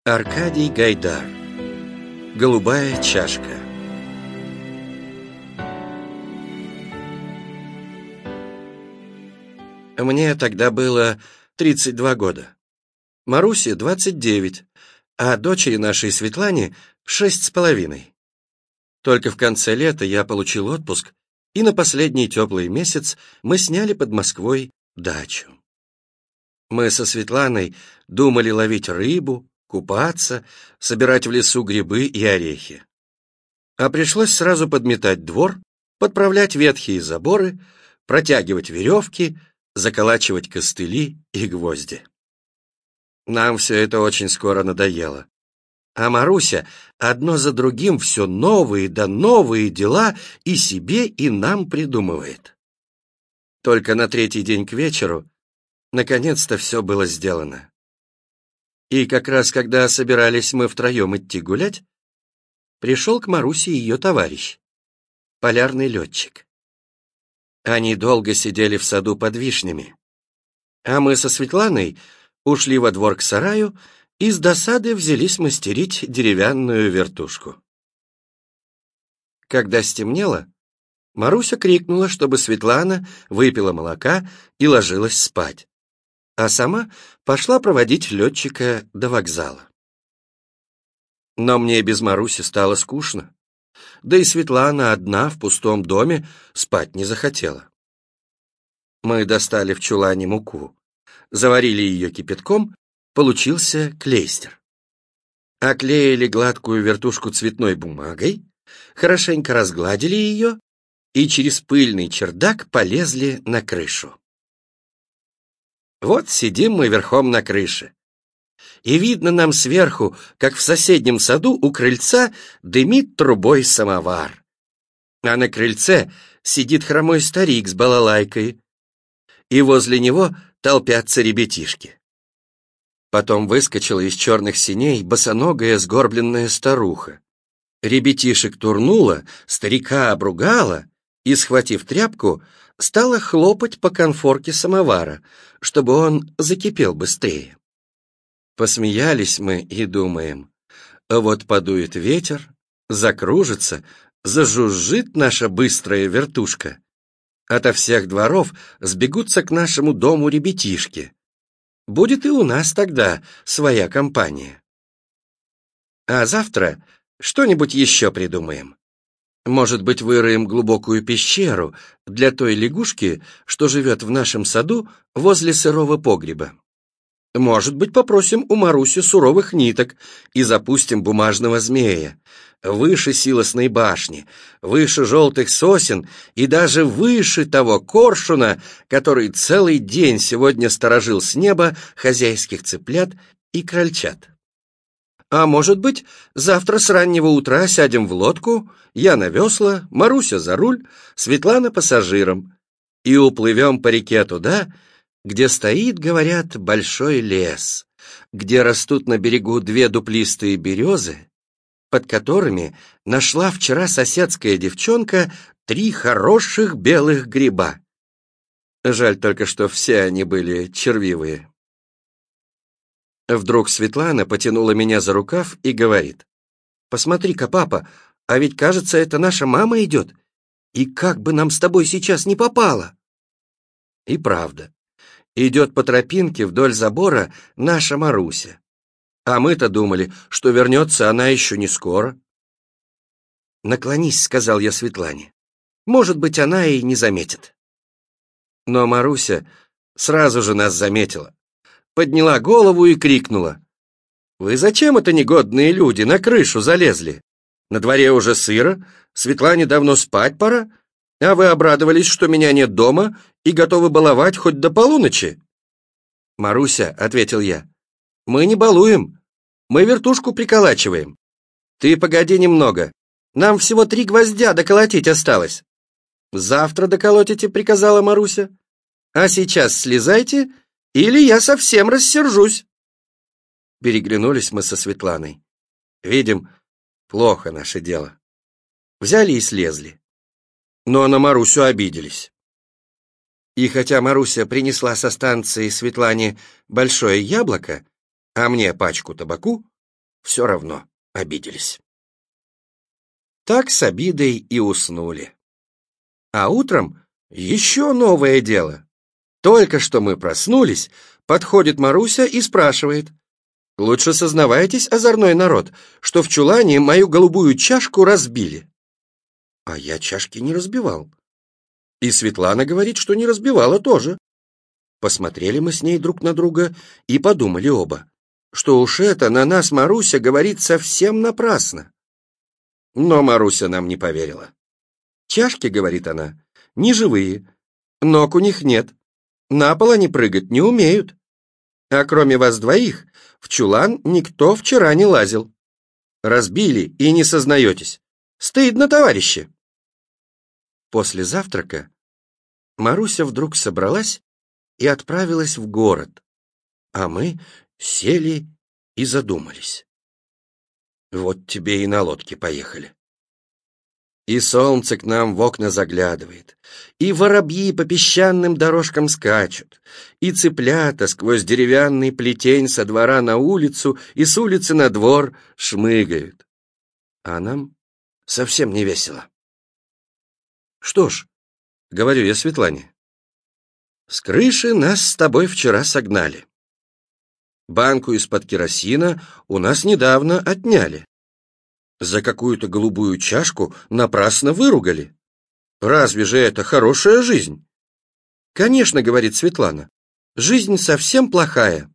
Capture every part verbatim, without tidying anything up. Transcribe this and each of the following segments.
Аркадий Гайдар. Голубая чашка. Мне тогда было тридцать два года. Марусе двадцать девять, а дочери нашей Светлане шесть с половиной. Только в конце лета я получил отпуск, и на последний теплый месяц мы сняли под Москвой дачу. Мы со Светланой думали ловить рыбу, купаться, собирать в лесу грибы и орехи. А пришлось сразу подметать двор, подправлять ветхие заборы, протягивать веревки, заколачивать костыли и гвозди. Нам все это очень скоро надоело. А Маруся одно за другим все новые да новые дела и себе, и нам придумывает. Только на третий день к вечеру наконец-то все было сделано. И как раз когда собирались мы втроем идти гулять, пришел к Марусе ее товарищ, полярный летчик. Они долго сидели в саду под вишнями, а мы со Светланой ушли во двор к сараю и с досады взялись мастерить деревянную вертушку. Когда стемнело, Маруся крикнула, чтобы Светлана выпила молока и ложилась спать, а сама пошла проводить летчика до вокзала. Но мне без Маруси стало скучно, да и Светлана одна в пустом доме спать не захотела. Мы достали в чулане муку, заварили ее кипятком, получился клейстер. Оклеили гладкую вертушку цветной бумагой, хорошенько разгладили ее и через пыльный чердак полезли на крышу. Вот сидим мы верхом на крыше, и видно нам сверху, как в соседнем саду у крыльца дымит трубой самовар, а на крыльце сидит хромой старик с балалайкой, и возле него толпятся ребятишки. Потом выскочила из черных синей босоногая сгорбленная старуха. Ребятишек турнула, старика обругала и, схватив тряпку, стала хлопать по конфорке самовара, чтобы он закипел быстрее. Посмеялись мы и думаем, вот подует ветер, закружится, зажужжит наша быстрая вертушка. Ото всех дворов сбегутся к нашему дому ребятишки. Будет и у нас тогда своя компания. А завтра что-нибудь еще придумаем. Может быть, выроем глубокую пещеру для той лягушки, что живет в нашем саду возле сырого погреба. Может быть, попросим у Маруси суровых ниток и запустим бумажного змея, выше силосной башни, выше желтых сосен и даже выше того коршуна, который целый день сегодня сторожил с неба хозяйских цыплят и крольчат. А может быть, завтра с раннего утра сядем в лодку, я на весла, Маруся за руль, Светлана пассажиром, и уплывем по реке туда, где стоит, говорят, большой лес, где растут на берегу две дуплистые березы, под которыми нашла вчера соседская девчонка три хороших белых гриба. Жаль только, что все они были червивые. Вдруг Светлана потянула меня за рукав и говорит: «Посмотри-ка, папа, а ведь, кажется, это наша мама идет, и как бы нам с тобой сейчас не попало!» И правда, идет по тропинке вдоль забора наша Маруся, а мы-то думали, что вернется она еще не скоро. «Наклонись», — сказал я Светлане, «может быть, она и не заметит». Но Маруся сразу же нас заметила, подняла голову и крикнула: «Вы зачем, это негодные люди, на крышу залезли? На дворе уже сыро, Светлане давно спать пора, а вы обрадовались, что меня нет дома и готовы баловать хоть до полуночи». «Маруся», — ответил я, — «мы не балуем, мы вертушку приколачиваем. Ты погоди немного, нам всего три гвоздя доколотить осталось». «Завтра доколотите», — приказала Маруся, «а сейчас слезайте, или я совсем рассержусь». Переглянулись мы со Светланой. Видим, плохо наше дело. Взяли и слезли. Но на Марусю обиделись. И хотя Маруся принесла со станции Светлане большое яблоко, а мне пачку табаку, все равно обиделись. Так с обидой и уснули. А утром еще новое дело. Только что мы проснулись, подходит Маруся и спрашивает: «Лучше сознавайтесь, озорной народ, что в чулане мою голубую чашку разбили». А я чашки не разбивал. И Светлана говорит, что не разбивала тоже. Посмотрели мы с ней друг на друга и подумали оба, что уж это на нас Маруся говорит совсем напрасно. Но Маруся нам не поверила. «Чашки, — говорит она, — не живые, ног у них нет, на пол они прыгать не умеют. А кроме вас двоих в чулан никто вчера не лазил. Разбили и не сознаетесь. Стыдно, товарищи!» После завтрака Маруся вдруг собралась и отправилась в город, а мы сели и задумались. Вот тебе и на лодке поехали. И солнце к нам в окна заглядывает, и воробьи по песчаным дорожкам скачут, и цыплята сквозь деревянный плетень со двора на улицу и с улицы на двор шмыгают. А нам совсем не весело. «Что ж, — говорю я Светлане, — с крыши нас с тобой вчера согнали. Банку из-под керосина у нас недавно отняли. За какую-то голубую чашку напрасно выругали. Разве же это хорошая жизнь?» «Конечно, — говорит Светлана, — жизнь совсем плохая».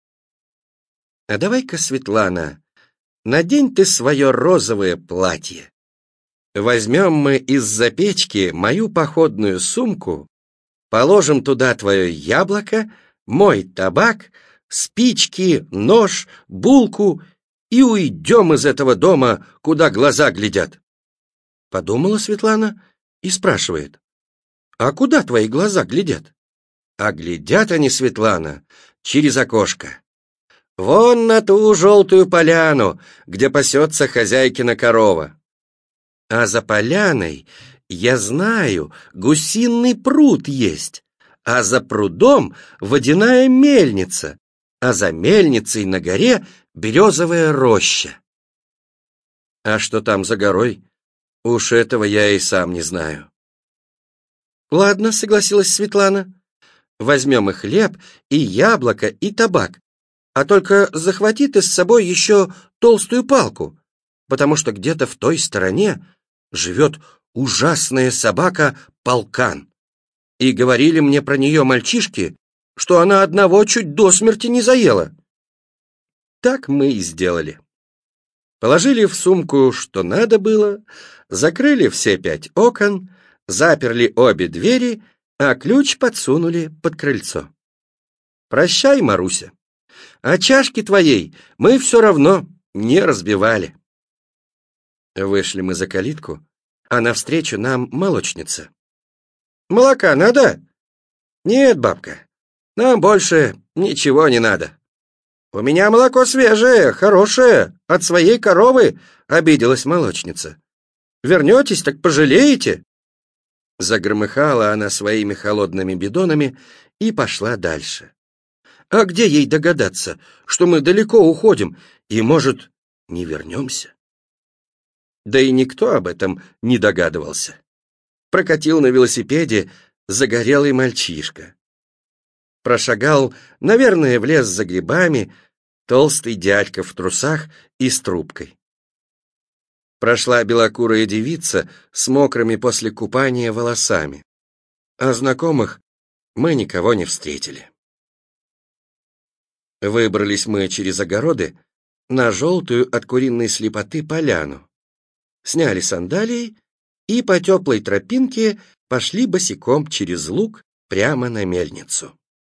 «А давай-ка, Светлана, надень ты свое розовое платье. Возьмем мы из-за печки мою походную сумку, положим туда твое яблоко, мой табак, спички, нож, булку и уйдем из этого дома, куда глаза глядят». Подумала Светлана и спрашивает: «А куда твои глаза глядят?» А глядят они, Светлана, через окошко. Вон на ту желтую поляну, где пасется хозяйкина корова. А за поляной, я знаю, гусиный пруд есть, а за прудом водяная мельница, а за мельницей на горе березовая роща. А что там за горой? Уж этого я и сам не знаю. «Ладно, — согласилась Светлана, — возьмем и хлеб, и яблоко, и табак, а только захвати ты с собой еще толстую палку, потому что где-то в той стороне живет ужасная собака Полкан. И говорили мне про нее мальчишки, что она одного чуть до смерти не заела». Так мы и сделали. Положили в сумку, что надо было, закрыли все пять окон, заперли обе двери, а ключ подсунули под крыльцо. «Прощай, Маруся, а чашки твоей мы все равно не разбивали». Вышли мы за калитку, а навстречу нам молочница. «Молока надо?» «Нет, бабка, нам больше ничего не надо». «У меня молоко свежее, хорошее, от своей коровы», — обиделась молочница. «Вернетесь, так пожалеете». Загромыхала она своими холодными бидонами и пошла дальше. А где ей догадаться, что мы далеко уходим и, может, не вернемся? Да и никто об этом не догадывался. Прокатил на велосипеде загорелый мальчишка. Прошагал, наверное, в лес за грибами, толстый дядька в трусах и с трубкой. Прошла белокурая девица с мокрыми после купания волосами. А знакомых мы никого не встретили. Выбрались мы через огороды на желтую от куриной слепоты поляну, сняли сандалии и по теплой тропинке пошли босиком через луг прямо на мельницу.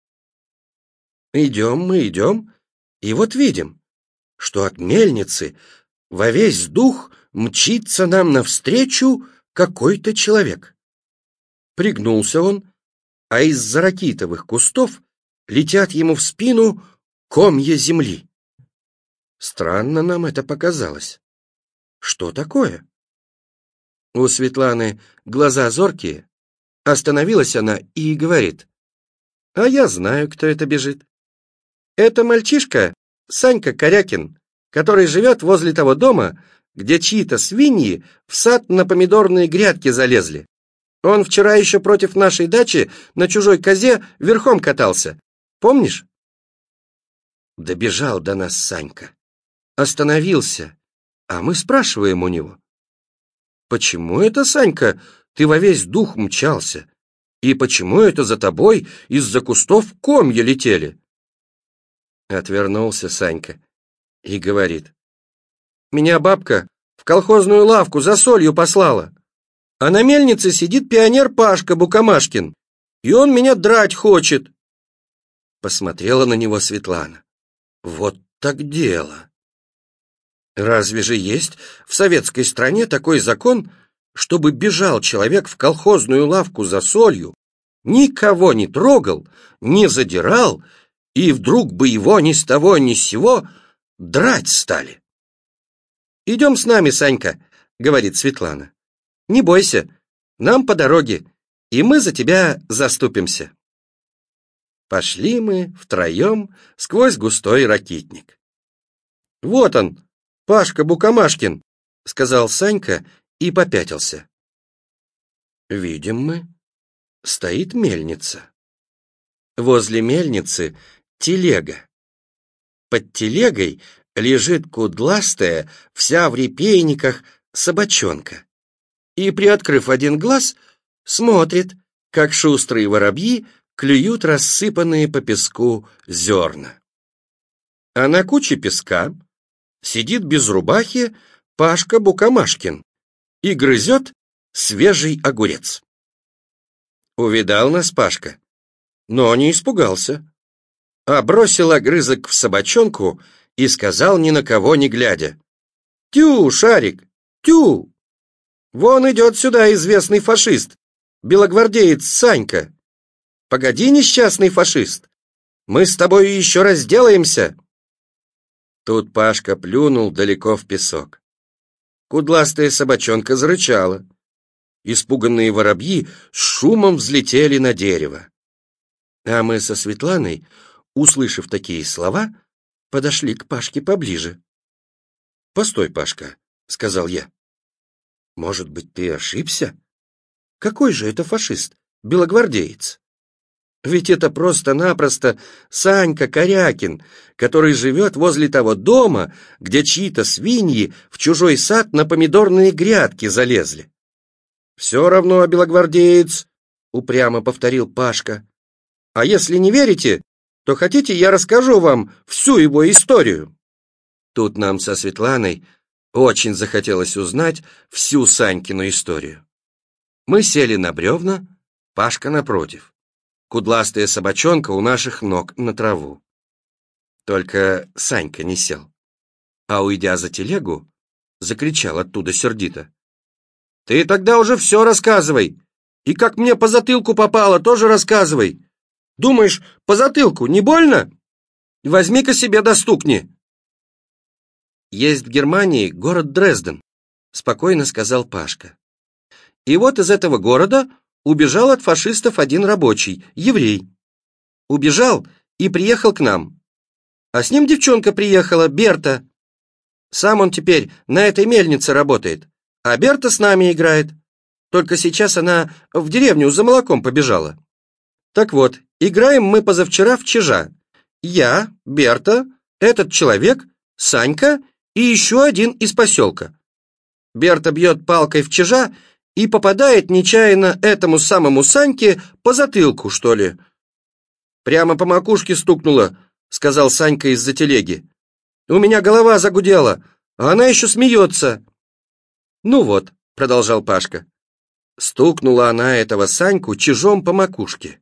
Идем мы, идем, и вот видим, что от мельницы во весь дух мчится нам навстречу какой-то человек. Пригнулся он, а из-за ракитовых кустов летят ему в спину комья земли. Странно нам это показалось. Что такое? У Светланы глаза зоркие. Остановилась она и говорит: «А я знаю, кто это бежит. Это мальчишка Санька Корякин, который живет возле того дома, где чьи-то свиньи в сад на помидорные грядки залезли. Он вчера еще против нашей дачи на чужой козе верхом катался. Помнишь? Добежал до нас Санька. Остановился, а мы спрашиваем у него. Почему это, Санька, ты во весь дух мчался? И почему это за тобой из-за кустов комья летели? Отвернулся Санька и говорит. Меня бабка в колхозную лавку за солью послала. А на мельнице сидит пионер Пашка Букамашкин, и он меня драть хочет. Посмотрела на него Светлана. Вот так дело. Разве же есть в советской стране такой закон, чтобы бежал человек в колхозную лавку за солью, никого не трогал, не задирал, и вдруг бы его ни с того ни с сего драть стали? «Идем с нами, Санька», — говорит Светлана. «Не бойся, нам по дороге, и мы за тебя заступимся». Пошли мы втроем сквозь густой ракитник. «Вот он, Пашка Букамашкин», — сказал Санька и попятился. Видим мы, стоит мельница. Возле мельницы телега. Под телегой лежит кудластая, вся в репейниках, собачонка. И, приоткрыв один глаз, смотрит, как шустрые воробьи клюют рассыпанные по песку зерна. А на куче песка сидит без рубахи Пашка Букамашкин и грызет свежий огурец. Увидал нас Пашка, но не испугался, а бросил огрызок в собачонку и сказал, ни на кого не глядя: «Тю, Шарик, тю! Вон идет сюда известный фашист, белогвардеец Санька. Погоди, несчастный фашист, мы с тобой еще разделаемся». Тут Пашка плюнул далеко в песок. Кудластая собачонка зарычала. Испуганные воробьи с шумом взлетели на дерево. А мы со Светланой, услышав такие слова, подошли к Пашке поближе. «Постой, Пашка», — сказал я. «Может быть, ты ошибся? Какой же это фашист, белогвардеец? Ведь это просто-напросто Санька Корякин, который живет возле того дома, где чьи-то свиньи в чужой сад на помидорные грядки залезли». «Все равно белогвардеец», — упрямо повторил Пашка. «А если не верите, то хотите, я расскажу вам всю его историю?» Тут нам со Светланой очень захотелось узнать всю Санькину историю. Мы сели на бревна, Пашка напротив. Кудластая собачонка у наших ног на траву. Только Санька не сел. А уйдя за телегу, закричал оттуда сердито: «Ты тогда уже все рассказывай! И как мне по затылку попало, тоже рассказывай! Думаешь, по затылку не больно? Возьми-ка себе достукни!» «Есть в Германии город Дрезден», — спокойно сказал Пашка. «И вот из этого города убежал от фашистов один рабочий, еврей. Убежал и приехал к нам. А с ним девчонка приехала, Берта. Сам он теперь на этой мельнице работает, а Берта с нами играет. Только сейчас она в деревню за молоком побежала. Так вот, играем мы позавчера в чижа. Я, Берта, этот человек, Санька и еще один из поселка. Берта бьет палкой в чижа и попадает нечаянно этому самому Саньке по затылку, что ли. «Прямо по макушке стукнула», — сказал Санька из-за телеги. «У меня голова загудела, а она еще смеется». «Ну вот», — продолжал Пашка, — стукнула она этого Саньку чижом по макушке.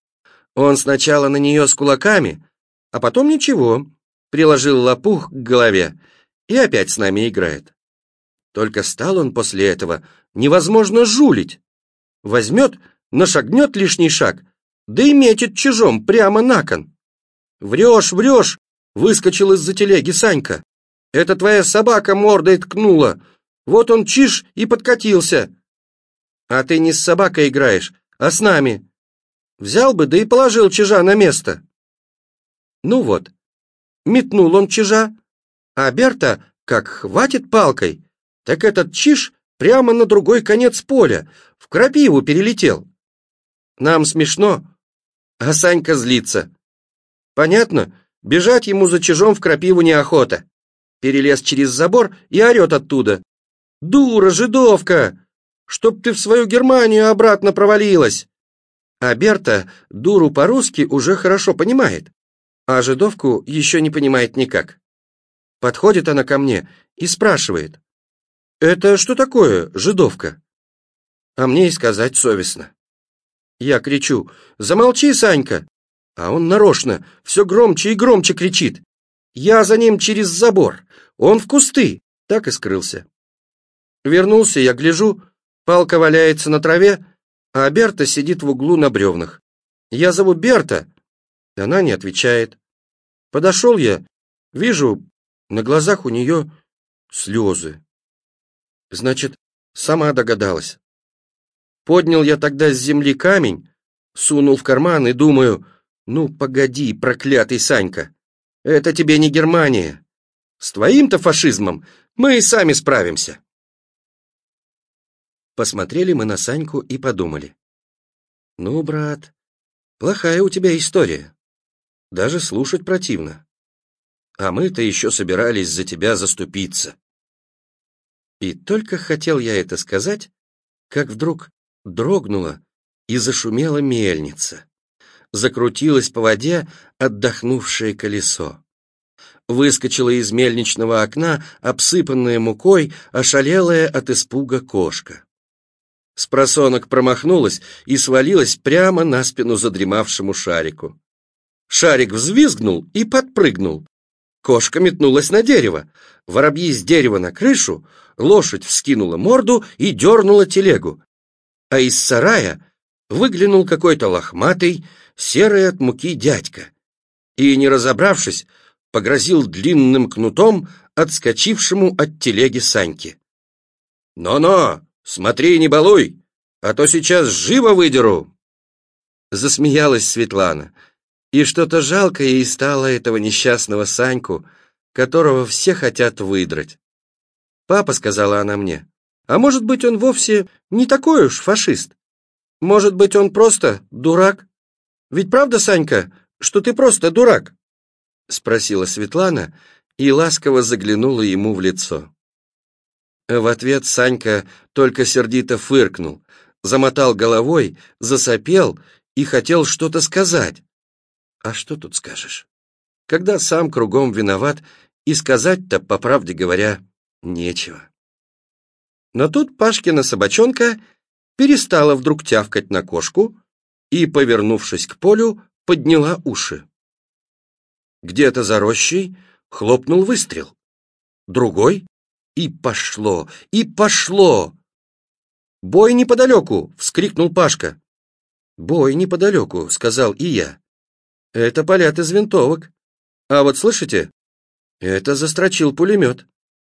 Он сначала на нее с кулаками, а потом ничего, приложил лопух к голове и опять с нами играет. Только стал он после этого невозможно жулить. Возьмет, нашагнет лишний шаг, да и метит чижом прямо на кон. «Врешь, врешь!» — выскочил из-за телеги Санька. «Это твоя собака мордой ткнула. Вот он чиж и подкатился. А ты не с собакой играешь, а с нами. Взял бы, да и положил чижа на место». Ну вот, метнул он чижа, А Берта, как хватит палкой, так этот чиж прямо на другой конец поля, в крапиву перелетел. Нам смешно, а Санька злится. Понятно, бежать ему за чижом в крапиву неохота. Перелез через забор и орет оттуда: «Дура, жидовка! Чтоб ты в свою Германию обратно провалилась!» А Берта дуру по-русски уже хорошо понимает, а жидовку еще не понимает никак. Подходит она ко мне и спрашивает: «Это что такое, жидовка?» А мне и сказать совестно. Я кричу: «Замолчи, Санька!» А он нарочно все громче и громче кричит. Я за ним через забор, он в кусты, так и скрылся. Вернулся я, гляжу, палка валяется на траве, а Берта сидит в углу на бревнах. Я зову: «Берта!» Она не отвечает. Подошел я, вижу, на глазах у нее слезы. Значит, сама догадалась. Поднял я тогда с земли камень, сунул в карман и думаю: ну, погоди, проклятый Санька, это тебе не Германия. С твоим-то фашизмом мы и сами справимся. Посмотрели мы на Саньку и подумали: ну, брат, плохая у тебя история. Даже слушать противно. А мы-то еще собирались за тебя заступиться. И только хотел я это сказать, как вдруг дрогнула и зашумела мельница. Закрутилось по воде отдохнувшее колесо. Выскочила из мельничного окна, обсыпанная мукой, ошалелая от испуга кошка. Спросонок промахнулась и свалилась прямо на спину задремавшему Шарику. Шарик взвизгнул и подпрыгнул. Кошка метнулась на дерево, воробьи с дерева на крышу, лошадь вскинула морду и дернула телегу. А из сарая выглянул какой-то лохматый, серый от муки дядька и, не разобравшись, погрозил длинным кнутом отскочившему от телеги Саньке. «Но-но, смотри, не балуй, а то сейчас живо выдеру!» Засмеялась Светлана, и что-то жалко ей стало этого несчастного Саньку, которого все хотят выдрать. «Папа», — сказала она мне, — «а может быть, он вовсе не такой уж фашист? Может быть, он просто дурак? Ведь правда, Санька, что ты просто дурак?» — спросила Светлана и ласково заглянула ему в лицо. В ответ Санька только сердито фыркнул, замотал головой, засопел и хотел что-то сказать. А что тут скажешь, когда сам кругом виноват, и сказать-то, по правде говоря, нечего. Но тут Пашкина собачонка перестала вдруг тявкать на кошку и, повернувшись к полю, подняла уши. Где-то за рощей хлопнул выстрел. Другой, и пошло, и пошло. «Бой неподалеку!» — вскрикнул Пашка. «Бой неподалеку», — сказал и я. «Это палят из винтовок. А вот слышите, это застрочил пулемет».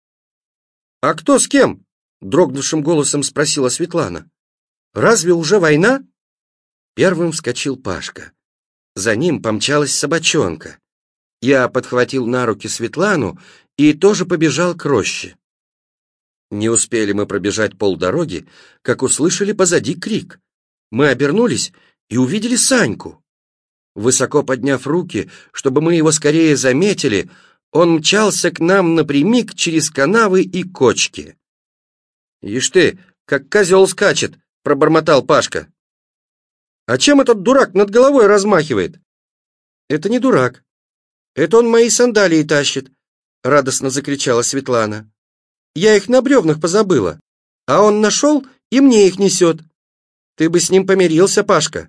«А кто с кем?» — дрогнувшим голосом спросила Светлана. «Разве уже война?» Первым вскочил Пашка. За ним помчалась собачонка. Я подхватил на руки Светлану и тоже побежал к роще. Не успели мы пробежать полдороги, как услышали позади крик. Мы обернулись и увидели Саньку. Высоко подняв руки, чтобы мы его скорее заметили, он мчался к нам напрямик через канавы и кочки. «Ишь ты, как козел скачет!» — пробормотал Пашка. «А чем этот дурак над головой размахивает?» «Это не дурак. Это он мои сандалии тащит», — радостно закричала Светлана. «Я их на бревнах позабыла, а он нашел и мне их несет. Ты бы с ним помирился, Пашка».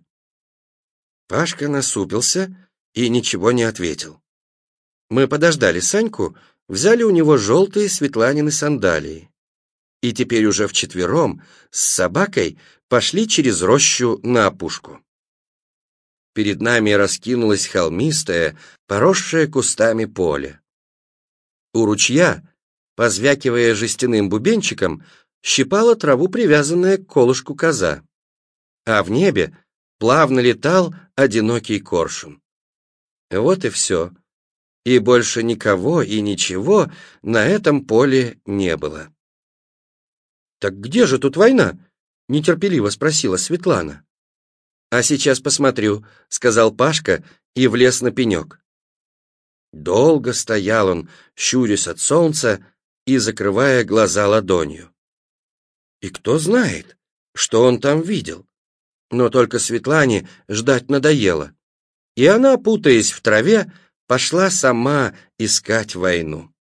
Пашка насупился и ничего не ответил. Мы подождали Саньку, взяли у него желтые Светланины сандалии. И теперь уже вчетвером с собакой пошли через рощу на опушку. Перед нами раскинулось холмистое, поросшее кустами поле. У ручья, позвякивая жестяным бубенчиком, щипала траву привязанная к колышку коза. А в небе плавно летал одинокий коршун. Вот и все. и больше никого и ничего на этом поле не было. «Так где же тут война?» — нетерпеливо спросила Светлана. «А сейчас посмотрю», — сказал Пашка и влез на пенек. Долго стоял он, щурясь от солнца и закрывая глаза ладонью. И кто знает, что он там видел. Но только Светлане ждать надоело, и она, путаясь в траве, пошла сама искать войну.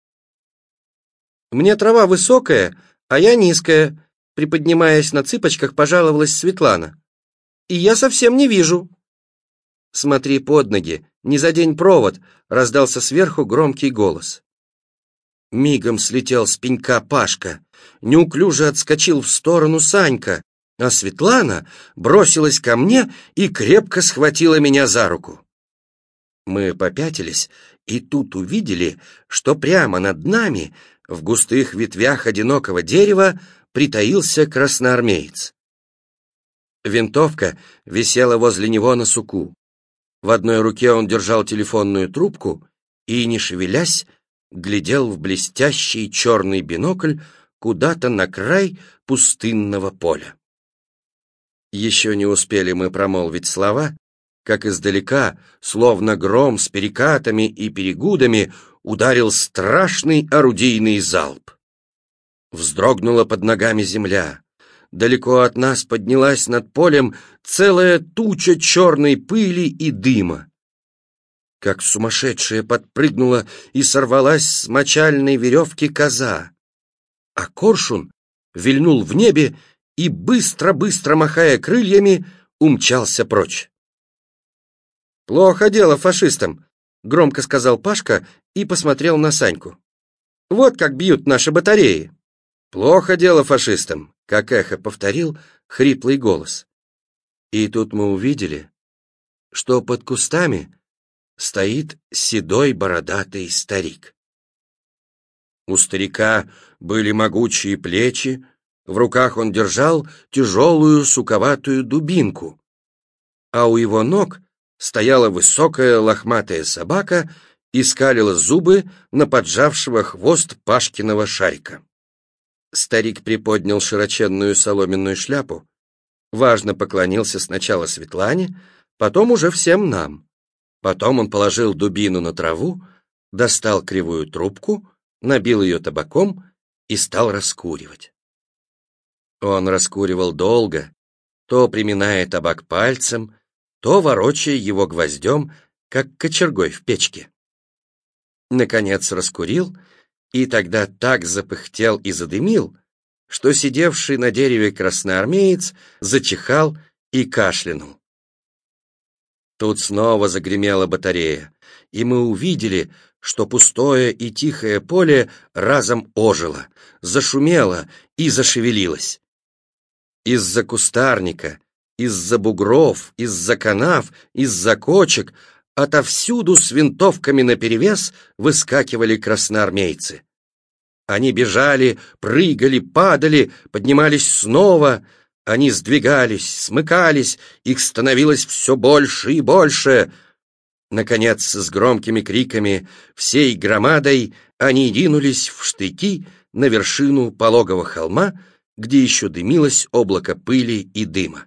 «Мне трава высокая, а я низкая», — приподнимаясь на цыпочках, пожаловалась Светлана. «И я совсем не вижу». «Смотри под ноги, не задень провод», — раздался сверху громкий голос. Мигом слетел с пенька Пашка, неуклюже отскочил в сторону Санька, а Светлана бросилась ко мне и крепко схватила меня за руку. Мы попятились и тут увидели, что прямо над нами, в густых ветвях одинокого дерева, притаился красноармеец. Винтовка висела возле него на суку. В одной руке он держал телефонную трубку и, не шевелясь, глядел в блестящий черный бинокль куда-то на край пустынного поля. Еще не успели мы промолвить слова, как издалека, словно гром с перекатами и перегудами, ударил страшный орудийный залп. Вздрогнула под ногами земля. Далеко от нас поднялась над полем целая туча черной пыли и дыма. Как сумасшедшая подпрыгнула и сорвалась с мочальной веревки коза. А коршун вильнул в небе и, быстро-быстро махая крыльями, умчался прочь. «Плохо дело фашистам», — громко сказал Пашка и посмотрел на Саньку. «Вот как бьют наши батареи». «Плохо дело фашистам», — как эхо повторил хриплый голос. И тут мы увидели, что под кустами стоит седой бородатый старик. У старика были могучие плечи, в руках он держал тяжелую суковатую дубинку, а у его ног стояла высокая лохматая собака и скалила зубы на поджавшего хвост Пашкиного шарика. Старик приподнял широченную соломенную шляпу, важно поклонился сначала Светлане, потом уже всем нам. Потом он положил дубину на траву, достал кривую трубку, набил ее табаком и стал раскуривать. Он раскуривал долго, то приминая табак пальцем, то ворочая его гвоздем, как кочергой в печке. Наконец раскурил, и тогда так запыхтел и задымил, что сидевший на дереве красноармеец зачихал и кашлянул. Тут снова загремела батарея, и мы увидели, что пустое и тихое поле разом ожило, зашумело и зашевелилось. Из-за кустарника, из-за бугров, из-за канав, из-за кочек, отовсюду с винтовками наперевес выскакивали красноармейцы. Они бежали, прыгали, падали, поднимались снова. Они сдвигались, смыкались, их становилось все больше и больше. Наконец, с громкими криками, всей громадой, они ринулись в штыки на вершину пологого холма, где еще дымилось облако пыли и дыма.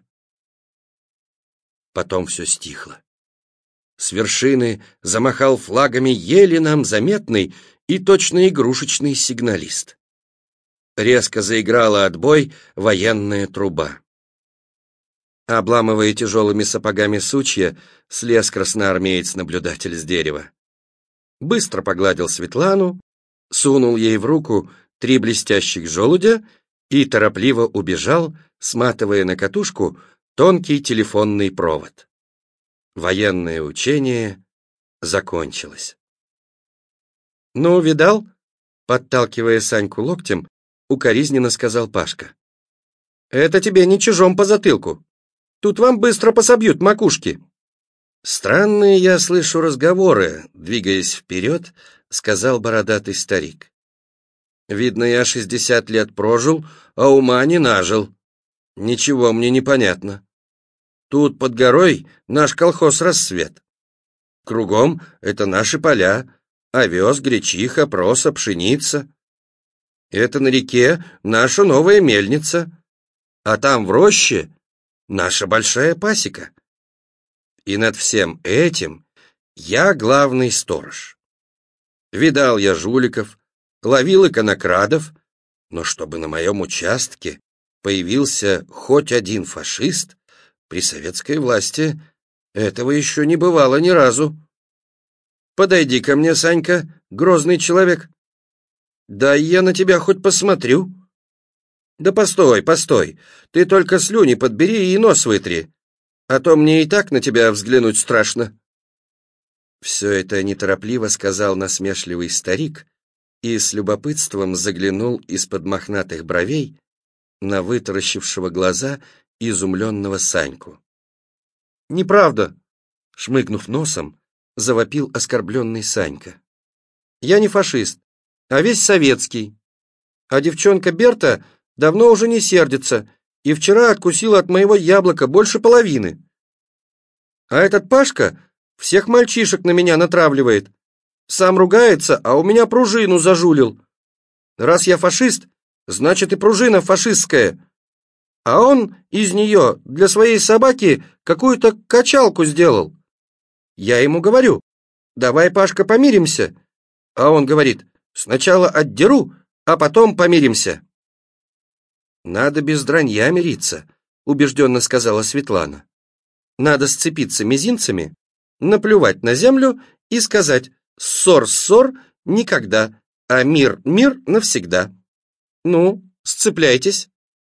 Потом все стихло. С вершины замахал флагами еле нам заметный и точно игрушечный сигналист. Резко заиграла отбой военная труба. Обламывая тяжелыми сапогами сучья, слез красноармеец-наблюдатель с дерева. Быстро погладил Светлану, сунул ей в руку три блестящих желудя и торопливо убежал, сматывая на катушку тонкий телефонный провод. Военное учение закончилось. «Ну, видал?» — подталкивая Саньку локтем, укоризненно сказал Пашка. «Это тебе не чужом по затылку. Тут вам быстро пособьют макушки». «Странные я слышу разговоры», — двигаясь вперед, сказал бородатый старик. «Видно, я шестьдесят лет прожил, а ума не нажил. Ничего мне не понятно. Тут под горой наш колхоз «Рассвет». Кругом это наши поля, овес, гречиха, проса, пшеница. Это на реке наша новая мельница, а там в роще наша большая пасека. И над всем этим я главный сторож. Видал я жуликов, ловил и конокрадов, но чтобы на моем участке появился хоть один фашист, при советской власти этого еще не бывало ни разу. Подойди ко мне, Санька, грозный человек. Да я на тебя хоть посмотрю. Да постой, постой, ты только слюни подбери и нос вытри, а то мне и так на тебя взглянуть страшно. Все это неторопливо сказал насмешливый старик и с любопытством заглянул из-под мохнатых бровей на вытаращившего глаза изумленного Саньку. «Неправда!» — шмыгнув носом, завопил оскорбленный Санька. «Я не фашист, а весь советский. А девчонка Берта давно уже не сердится и вчера откусила от моего яблока больше половины. А этот Пашка всех мальчишек на меня натравливает. Сам ругается, а у меня пружину зажулил. Раз я фашист, значит и пружина фашистская. А он из нее для своей собаки какую-то качалку сделал. Я ему говорю: давай, Пашка, помиримся. А он говорит: сначала отдеру, а потом помиримся. Надо без дранья мириться, убежденно сказала Светлана. Надо сцепиться мизинцами, наплювать на землю и сказать: ссор-ссор никогда, а мир-мир навсегда. Ну, сцепляйтесь.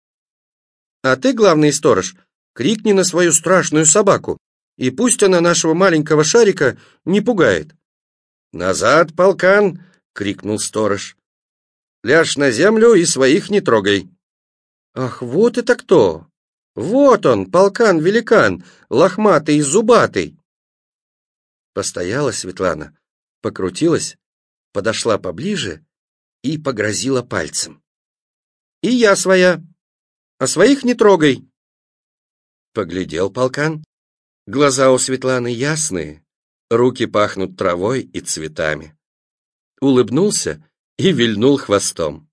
А ты, главный сторож, крикни на свою страшную собаку, и пусть она нашего маленького шарика не пугает. «Назад, полкан!» — крикнул сторож. «Ляжь на землю и своих не трогай». «Ах, вот это кто! Вот он, полкан-великан, лохматый и зубатый!» Постояла Светлана, покрутилась, подошла поближе и погрозила пальцем. «И я своя, а своих не трогай!» Поглядел полкан. Глаза у Светланы ясные, руки пахнут травой и цветами. Улыбнулся и вильнул хвостом.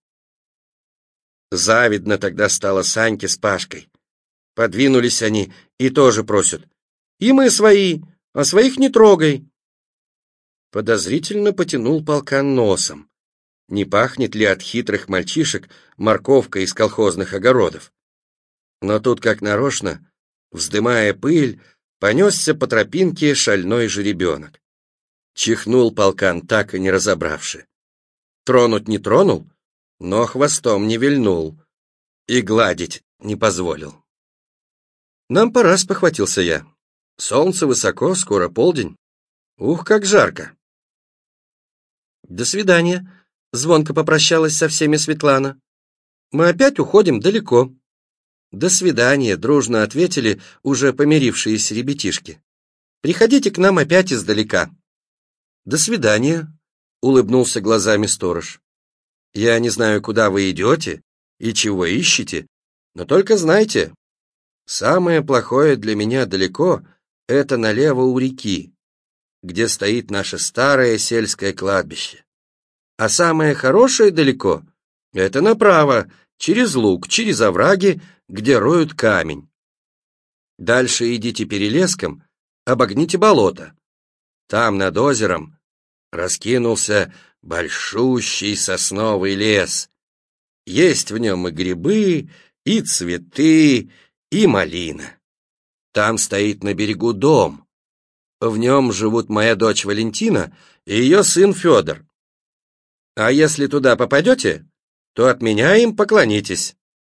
Завидно тогда стало Саньке с Пашкой. Подвинулись они и тоже просят: «И мы свои, а своих не трогай!» Подозрительно потянул полкан носом. Не пахнет ли от хитрых мальчишек морковка из колхозных огородов? Но тут, как нарочно, вздымая пыль, понесся по тропинке шальной жеребенок. Чихнул полкан, так и не разобравши. Тронуть не тронул, но хвостом не вильнул и гладить не позволил. «Нам пора», — спохватился я. «Солнце высоко, скоро полдень. Ух, как жарко!» «До свидания», — звонко попрощалась со всеми Светлана. «Мы опять уходим далеко». «До свидания», — дружно ответили уже помирившиеся ребятишки. «Приходите к нам опять издалека». «До свидания», — улыбнулся глазами сторож. «Я не знаю, куда вы идете и чего ищете, но только знайте, самое плохое для меня далеко — это налево у реки, где стоит наше старое сельское кладбище. А самое хорошее далеко — это направо, через луг, через овраги, где роют камень. Дальше идите перелеском, обогните болото. Там над озером раскинулся большущий сосновый лес. Есть в нем и грибы, и цветы, и малина. Там стоит на берегу дом. В нем живут моя дочь Валентина и ее сын Федор. А если туда попадете, то от меня им поклонитесь».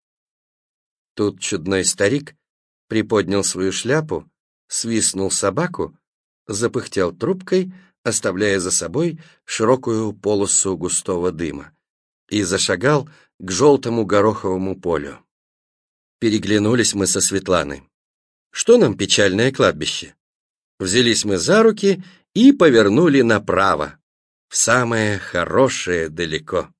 Тут чудной старик приподнял свою шляпу, свистнул собаку, запыхтел трубкой, оставляя за собой широкую полосу густого дыма, и зашагал к желтому гороховому полю. Переглянулись мы со Светланой. Что нам печальное кладбище? Взялись мы за руки и повернули направо, в самое хорошее далеко.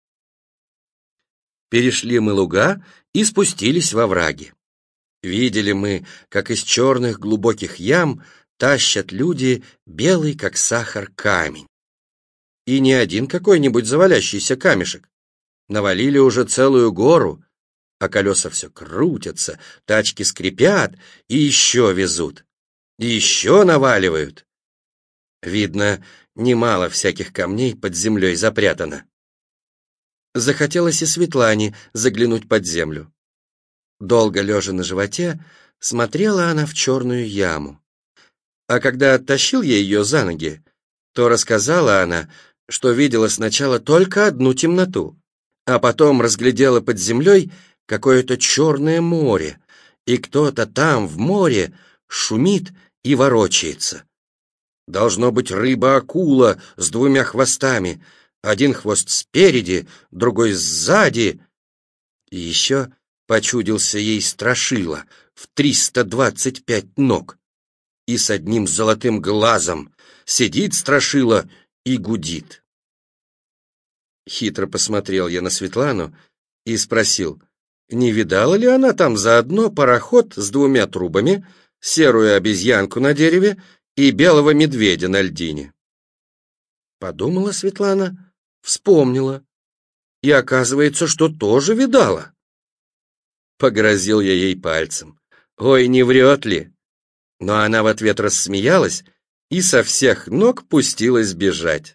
Перешли мы луга и спустились во враги. Видели мы, как из черных глубоких ям тащат люди белый, как сахар, камень. И не один какой-нибудь завалящийся камешек. Навалили уже целую гору, а колеса все крутятся, тачки скрипят и еще везут, и еще наваливают. Видно, немало всяких камней под землей запрятано. Захотелось и Светлане заглянуть под землю. Долго лежа на животе, смотрела она в черную яму. А когда оттащил я ее за ноги, то рассказала она, что видела сначала только одну темноту, а потом разглядела под землей какое-то черное море, и кто-то там, в море, шумит и ворочается. Должно быть рыба-акула с двумя хвостами, один хвост спереди, другой сзади. И еще почудился ей страшила в триста двадцать пять ног и с одним золотым глазом сидит страшила и гудит. Хитро посмотрел я на Светлану и спросил, не видала ли она там заодно пароход с двумя трубами, серую обезьянку на дереве и белого медведя на льдине. Подумала Светлана, вспомнила, и оказывается, что тоже видала. Погрозил я ей пальцем. Ой, не врет ли? Но она в ответ рассмеялась и со всех ног пустилась бежать.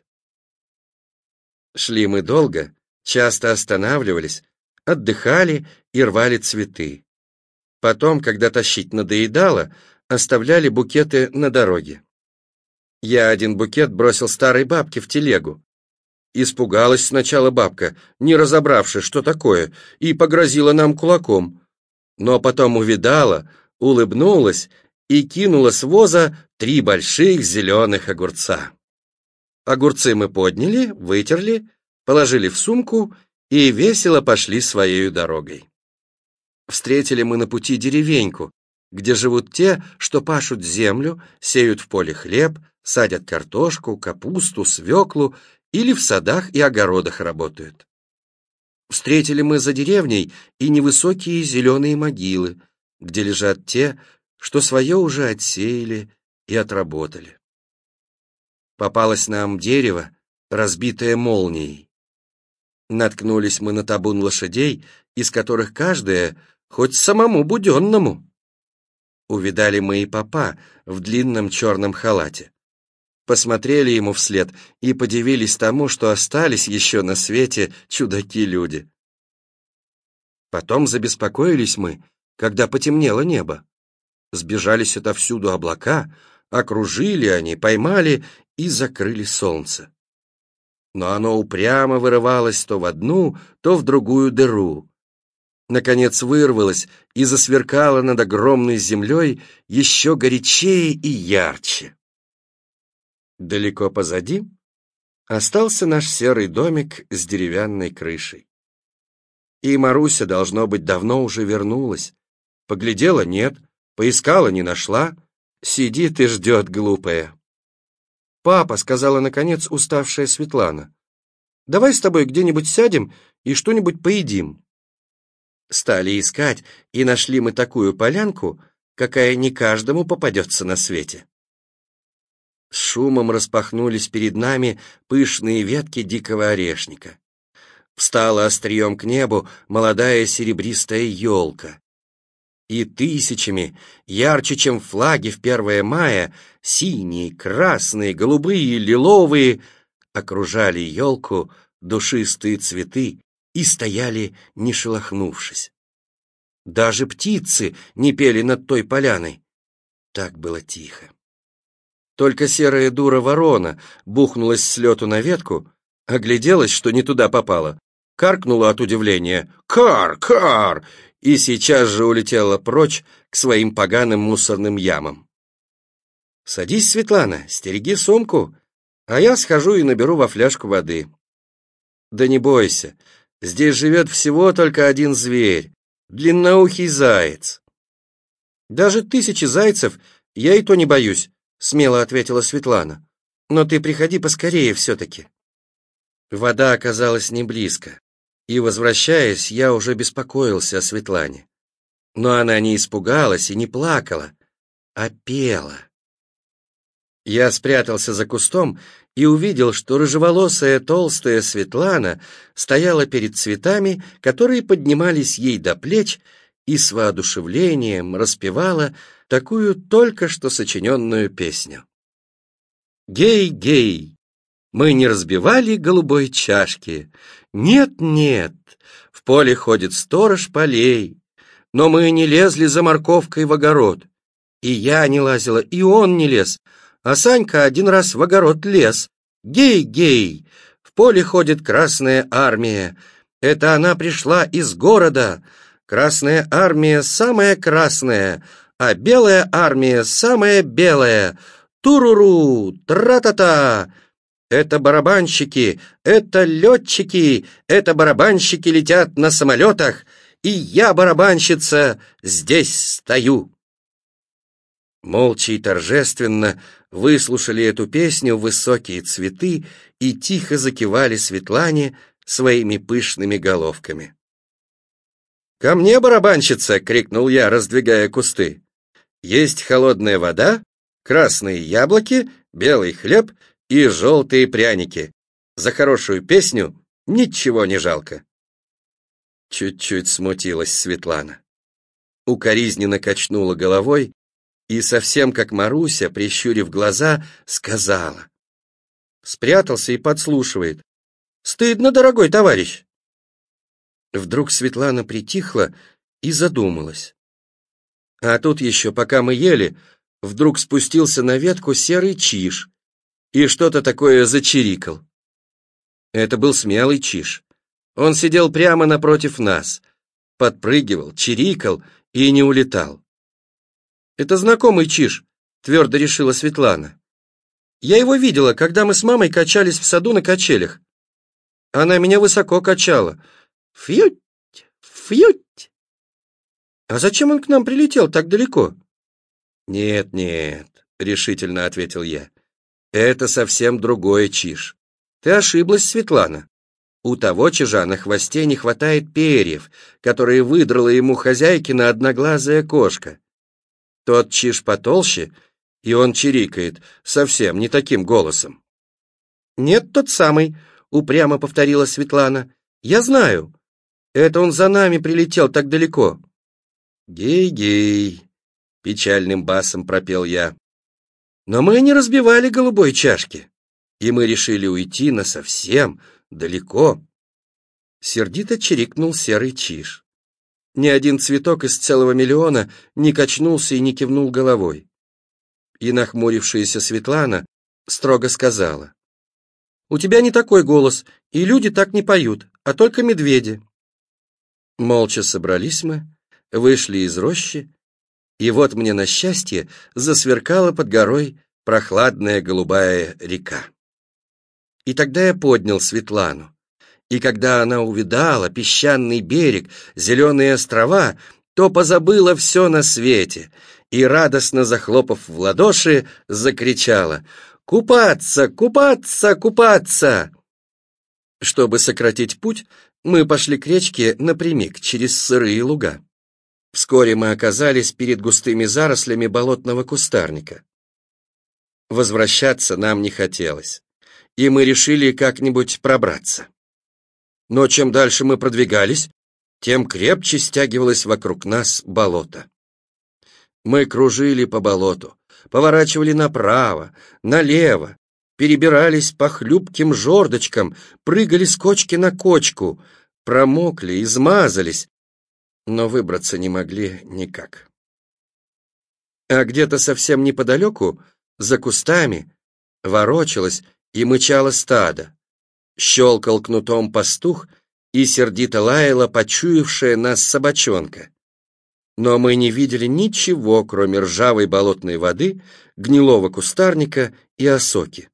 Шли мы долго, часто останавливались, отдыхали и рвали цветы. Потом, когда тащить надоедало, оставляли букеты на дороге. Я один букет бросил старой бабке в телегу. Испугалась сначала бабка, не разобравшись, что такое, и погрозила нам кулаком. Но потом увидала, улыбнулась и кинула с воза три больших зеленых огурца. Огурцы мы подняли, вытерли, положили в сумку и весело пошли своей дорогой. Встретили мы на пути деревеньку, где живут те, что пашут землю, сеют в поле хлеб, садят картошку, капусту, свеклу или в садах и огородах работают. Встретили мы за деревней и невысокие зеленые могилы, где лежат те, что свое уже отсеяли и отработали. Попалось нам дерево, разбитое молнией. Наткнулись мы на табун лошадей, из которых каждая хоть самому буденному. Увидали мы и попа в длинном черном халате. Посмотрели ему вслед и подивились тому, что остались еще на свете чудаки-люди. Потом забеспокоились мы, когда потемнело небо. Сбежались отовсюду облака, окружили они, поймали и закрыли солнце. Но оно упрямо вырывалось то в одну, то в другую дыру. Наконец вырвалось и засверкало над огромной землей еще горячее и ярче. Далеко позади остался наш серый домик с деревянной крышей. И Маруся, должно быть, давно уже вернулась. Поглядела — нет, поискала — не нашла. Сидит и ждет, глупая. «Папа», — сказала, наконец, уставшая Светлана, — «давай с тобой где-нибудь сядем и что-нибудь поедим». Стали искать, и нашли мы такую полянку, какая не каждому попадется на свете. С шумом распахнулись перед нами пышные ветки дикого орешника. Встала острием к небу молодая серебристая елка. И тысячами, ярче, чем флаги в первое мая, синие, красные, голубые, лиловые, окружали елку душистые цветы и стояли, не шелохнувшись. Даже птицы не пели над той поляной. Так было тихо. Только серая дура ворона бухнулась с лету на ветку, огляделась, что не туда попала, каркнула от удивления «Кар! Кар!» и сейчас же улетела прочь к своим поганым мусорным ямам. «Садись, Светлана, стереги сумку, а я схожу и наберу во фляжку воды». «Да не бойся, здесь живет всего только один зверь, длинноухий заяц». «Даже тысячи зайцев я и то не боюсь», — смело ответила Светлана. «Но ты приходи поскорее все-таки». Вода оказалась не близко, и, возвращаясь, я уже беспокоился о Светлане. Но она не испугалась и не плакала, а пела. Я спрятался за кустом и увидел, что рыжеволосая толстая Светлана стояла перед цветами, которые поднимались ей до плеч, и с воодушевлением распевала такую только что сочиненную песню. Гей-гей! Мы не разбивали голубой чашки. Нет-нет, в поле ходит сторож полей. Но мы не лезли за морковкой в огород. И я не лазила, и он не лез. А Санька один раз в огород лез. Гей-гей! В поле ходит Красная Армия. Это она пришла из города. Красная Армия самая красная, а Белая Армия самая белая. Туруру, тра-та-та! Это барабанщики, это летчики, это барабанщики летят на самолетах, и я, барабанщица, здесь стою. Молча и торжественно выслушали эту песню высокие цветы и тихо закивали Светлане своими пышными головками. «Ко мне, барабанщица!» — крикнул я, раздвигая кусты. «Есть холодная вода, красные яблоки, белый хлеб и желтые пряники. За хорошую песню ничего не жалко». Чуть-чуть смутилась Светлана. Укоризненно качнула головой и, совсем как Маруся, прищурив глаза, сказала. Спрятался и подслушивает. «Стыдно, дорогой товарищ!» Вдруг Светлана притихла и задумалась. А тут еще, пока мы ели, вдруг спустился на ветку серый чиж и что-то такое зачирикал. Это был смелый чиж. Он сидел прямо напротив нас, подпрыгивал, чирикал и не улетал. «Это знакомый чиж», — твердо решила Светлана. «Я его видела, когда мы с мамой качались в саду на качелях. Она меня высоко качала. Фьють, фьють. А зачем он к нам прилетел так далеко?» «Нет, нет», — решительно ответил я. «Это совсем другой чиж. Ты ошиблась, Светлана. У того чижа на хвосте не хватает перьев, которые выдрала ему хозяйкина одноглазая кошка. Тот чиж потолще, и он чирикает совсем не таким голосом». «Нет, тот самый», — упрямо повторила Светлана. «Я знаю. Это он за нами прилетел так далеко». «Гей-гей», — печальным басом пропел я. «Но мы не разбивали голубой чашки, и мы решили уйти насовсем далеко». Сердито чирикнул серый чиж. Ни один цветок из целого миллиона не качнулся и не кивнул головой. И нахмурившаяся Светлана строго сказала. «У тебя не такой голос, и люди так не поют, а только медведи». Молча собрались мы, вышли из рощи, и вот мне на счастье засверкала под горой прохладная голубая река. И тогда я поднял Светлану, и когда она увидала песчаный берег, зеленые острова, то позабыла все на свете, и, радостно захлопав в ладоши, закричала «Купаться! Купаться! Купаться!». Чтобы сократить путь, мы пошли к речке напрямик через сырые луга. Вскоре мы оказались перед густыми зарослями болотного кустарника. Возвращаться нам не хотелось, и мы решили как-нибудь пробраться. Но чем дальше мы продвигались, тем крепче стягивалось вокруг нас болото. Мы кружили по болоту, поворачивали направо, налево, перебирались по хлюпким жердочкам, прыгали с кочки на кочку, промокли, измазались, но выбраться не могли никак. А где-то совсем неподалеку, за кустами, ворочалось и мычало стадо, щелкал кнутом пастух и сердито лаяла почуявшая нас собачонка. Но мы не видели ничего, кроме ржавой болотной воды, гнилого кустарника и осоки.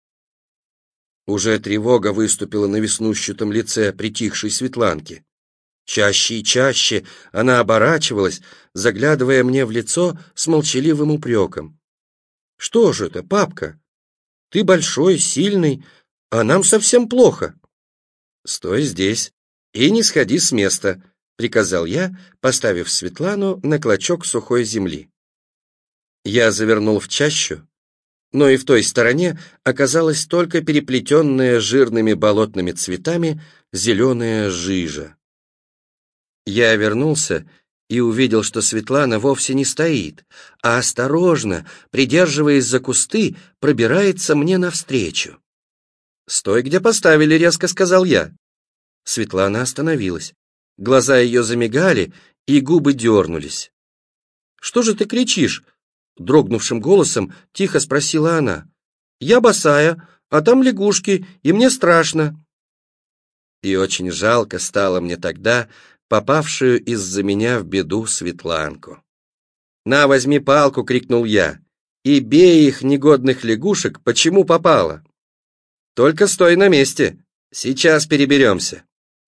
Уже тревога выступила на веснущатом лице притихшей Светланки. Чаще и чаще она оборачивалась, заглядывая мне в лицо с молчаливым упреком. «Что же это, папка? Ты большой, сильный, а нам совсем плохо». «Стой здесь и не сходи с места», — приказал я, поставив Светлану на клочок сухой земли. Я завернул в чащу, но и в той стороне оказалась только переплетенная жирными болотными цветами зеленая жижа. Я вернулся и увидел, что Светлана вовсе не стоит, а осторожно, придерживаясь за кусты, пробирается мне навстречу. «Стой, где поставили», — резко сказал я. Светлана остановилась. Глаза ее замигали, и губы дернулись. «Что же ты кричишь?» — дрогнувшим голосом тихо спросила она. «Я босая, а там лягушки, и мне страшно». И очень жалко стало мне тогда попавшую из-за меня в беду Светланку. «На, возьми палку!» — крикнул я. «И бей их, негодных лягушек, почему попало. Только стой на месте, сейчас переберемся».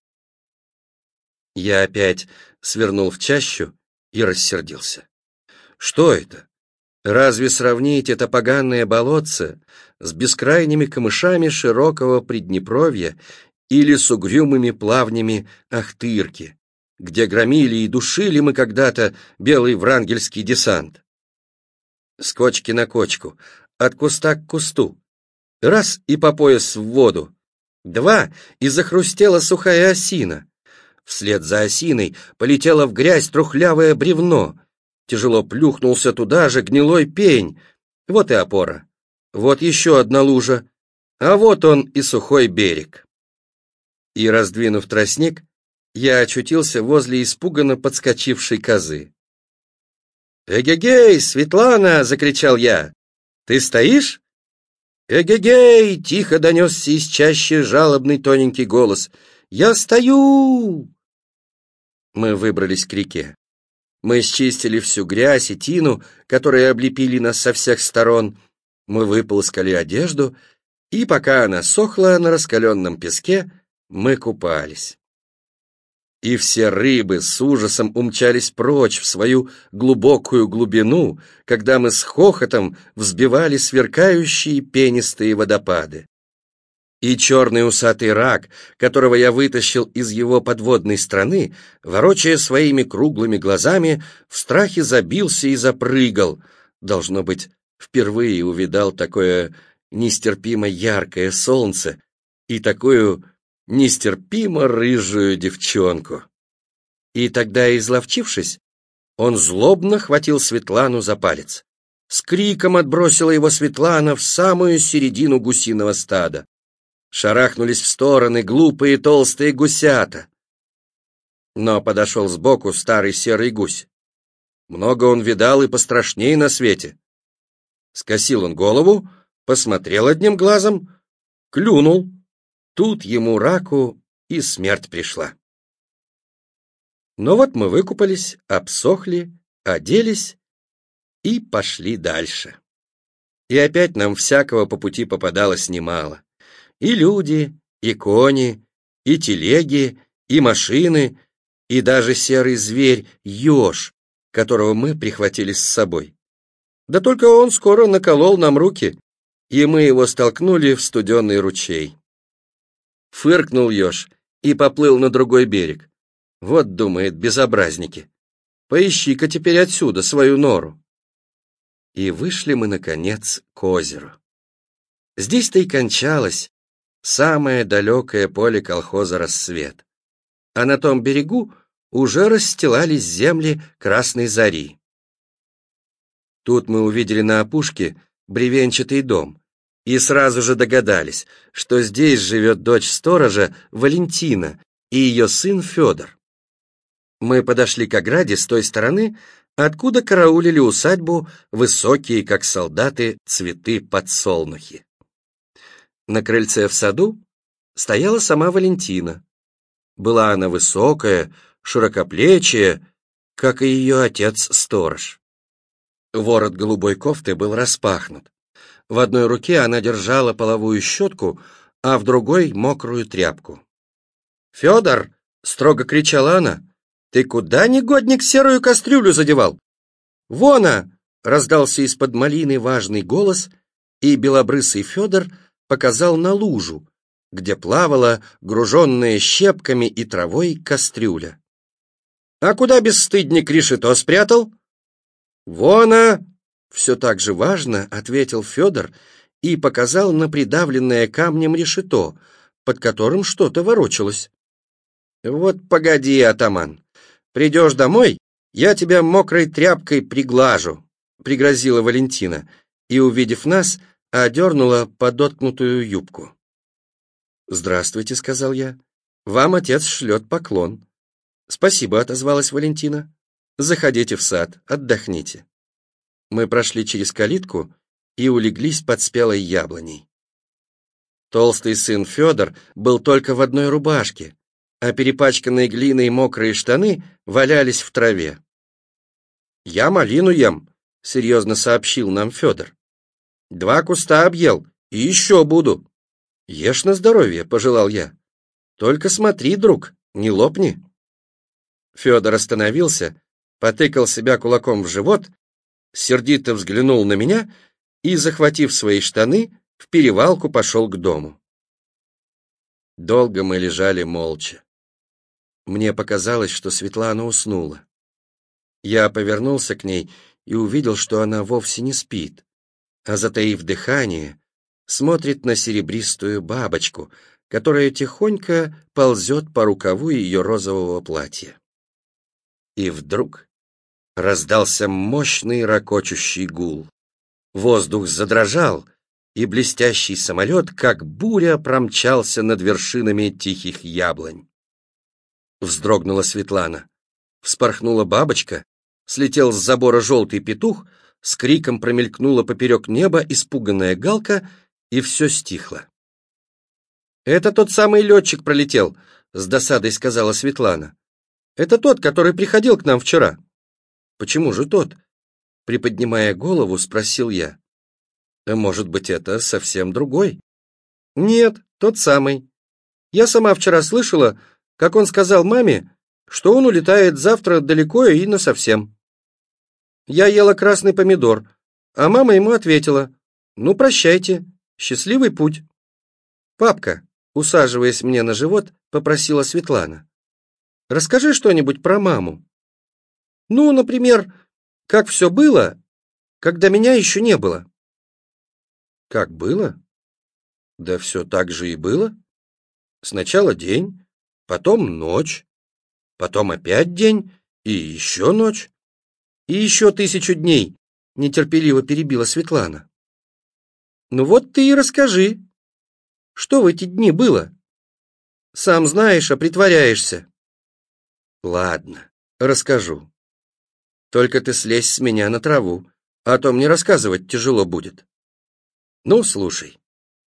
Я опять свернул в чащу и рассердился. Что это? Разве сравнить это поганое болотце с бескрайними камышами широкого Приднепровья или с угрюмыми плавнями Ахтырки, где громили и душили мы когда-то белый врангельский десант? С кочки на кочку, от куста к кусту. Раз — и по пояс в воду. Два — и захрустела сухая осина. Вслед за осиной полетело в грязь трухлявое бревно. Тяжело плюхнулся туда же гнилой пень. Вот и опора. Вот еще одна лужа. А вот он и сухой берег. И, раздвинув тростник, я очутился возле испуганно подскочившей козы. «Эгегей, Светлана!» — закричал я. «Ты стоишь?» «Эгегей!» — тихо донесся из чащи жалобный тоненький голос. «Я стою!» Мы выбрались к реке. Мы счистили всю грязь и тину, которые облепили нас со всех сторон. Мы выполоскали одежду, и пока она сохла на раскаленном песке, мы купались. И все рыбы с ужасом умчались прочь в свою глубокую глубину, когда мы с хохотом взбивали сверкающие пенистые водопады. И черный усатый рак, которого я вытащил из его подводной страны, ворочая своими круглыми глазами, в страхе забился и запрыгал. Должно быть, впервые увидал такое нестерпимо яркое солнце и такую нестерпимо рыжую девчонку. И тогда, изловчившись, он злобно хватил Светлану за палец. С криком отбросила его Светлана в самую середину гусиного стада. Шарахнулись в стороны глупые толстые гусята. Но подошел сбоку старый серый гусь. Много он видал и пострашней на свете. Скосил он голову, посмотрел одним глазом, клюнул. Тут ему, раку, и смерть пришла. Но вот мы выкупались, обсохли, оделись и пошли дальше. И опять нам всякого по пути попадалось немало. И люди, и кони, и телеги, и машины, и даже серый зверь, еж, которого мы прихватили с собой. Да только он скоро наколол нам руки, и мы его столкнули в студеный ручей. Фыркнул еж и поплыл на другой берег. Вот, думает, безобразники, поищи-ка теперь отсюда свою нору. И вышли мы, наконец, к озеру. Здесь-то и кончалось самое далекое поле колхоза «Рассвет», а на том берегу уже расстилались земли Красной Зари. Тут мы увидели на опушке бревенчатый дом и сразу же догадались, что здесь живет дочь сторожа Валентина и ее сын Федор. Мы подошли к ограде с той стороны, откуда караулили усадьбу высокие, как солдаты, цветы подсолнухи. На крыльце в саду стояла сама Валентина. Была она высокая, широкоплечая, как и ее отец-сторож. Ворот голубой кофты был распахнут. В одной руке она держала половую щетку, а в другой — мокрую тряпку. «Федор!» — строго кричала она. «Ты куда, негодник, серую кастрюлю задевал?» «Вона!» — раздался из-под малины важный голос, и белобрысый Федор показал на лужу, где плавала груженная щепками и травой кастрюля. «А куда, бесстыдник, решето спрятал?» «Вона!» Все так же важно, ответил Федор и показал на придавленное камнем решето, под которым что-то ворочалось. Вот погоди, атаман, придешь домой, я тебя мокрой тряпкой приглажу, пригрозила Валентина и, увидев нас, одернула подоткнутую юбку. «Здравствуйте», — сказал я. «Вам отец шлет поклон». «Спасибо», — отозвалась Валентина. «Заходите в сад, отдохните». Мы прошли через калитку и улеглись под спелой яблоней. Толстый сын Федор был только в одной рубашке, а перепачканные глиной мокрые штаны валялись в траве. «Я малину ем», — серьезно сообщил нам Федор. «Два куста объел, и еще буду». «Ешь на здоровье», — пожелал я. «Только смотри, друг, не лопни». Федор остановился, потыкал себя кулаком в живот, сердито взглянул на меня и, захватив свои штаны, в перевалку пошел к дому. Долго мы лежали молча. Мне показалось, что Светлана уснула. Я повернулся к ней и увидел, что она вовсе не спит, а, затаив дыхание, смотрит на серебристую бабочку, которая тихонько ползет по рукаву ее розового платья. И вдруг раздался мощный ракочущий гул. Воздух задрожал, и блестящий самолет, как буря, промчался над вершинами тихих яблонь. Вздрогнула Светлана. Вспорхнула бабочка, слетел с забора желтый петух, с криком промелькнула поперек неба испуганная галка, и все стихло. «Это тот самый летчик пролетел», — с досадой сказала Светлана. «Это тот, который приходил к нам вчера». «Почему же тот?» — приподнимая голову, спросил я. «Может быть, это совсем другой?» «Нет, тот самый. Я сама вчера слышала, как он сказал маме, что он улетает завтра далеко и насовсем. Я ела красный помидор, а мама ему ответила: «Ну, прощайте, счастливый путь». «Папка», усаживаясь мне на живот, попросила Светлана, «расскажи что-нибудь про маму. Ну, например, как все было, когда меня еще не было». «Как было? Да все так же и было. Сначала день, потом ночь, потом опять день и еще ночь, и еще тысячу дней», нетерпеливо перебила Светлана. «Ну вот ты и расскажи, что в эти дни было? Сам знаешь, а притворяешься». «Ладно, расскажу. Только ты слезь с меня на траву, а то мне рассказывать тяжело будет. Ну, слушай.